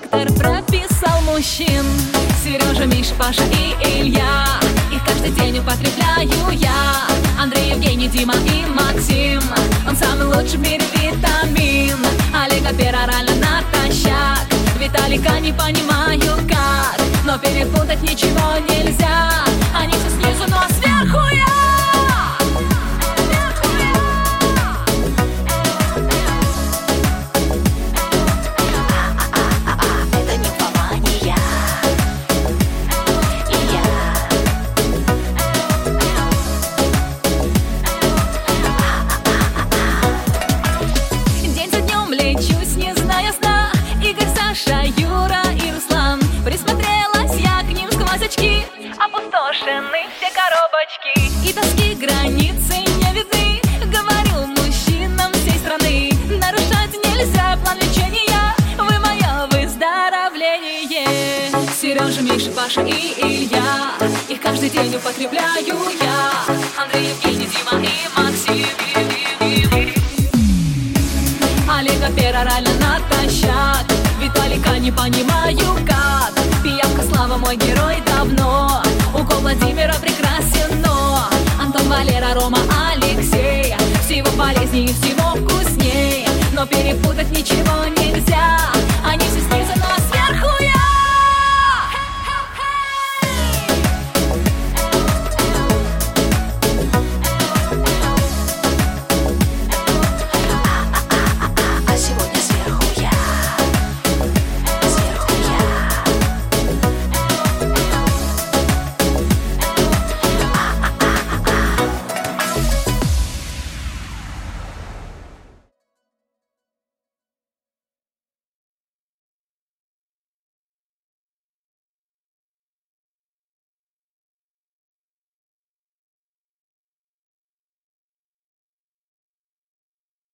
доктор прописал мужчин: Сережа, Миша, Паша и Илья. Их каждый день употребляю я. Андрей, Евгений, Дима и Максим. Он самый лучший в мире витамин. Олега перорально натощак. Виталика не понимаю как, но перепутать ничего нельзя. Они все снизу, но сверху я. Лечусь, не зная сна. Игорь, Саша, Юра и Руслан. Присмотрелась я к ним сквозь очки. Опустошены все коробочки. И тоски границы не видны. Говорю мужчинам всей страны: нарушать нельзя план лечения. Вы мое выздоровление. Сережа, Миша, Паша и Илья. Их каждый день употребляю я. Андрей, Евгений, Дима и Максим. Олега перорально натощак. Виталика не понимаю как. Пиявка Слава мой герой давно. Укол Владимира прекрасен, но Антон, Валера, Рома, Алексей. Всего полезнее, всего вкуснее, но перепутать ничего нельзя.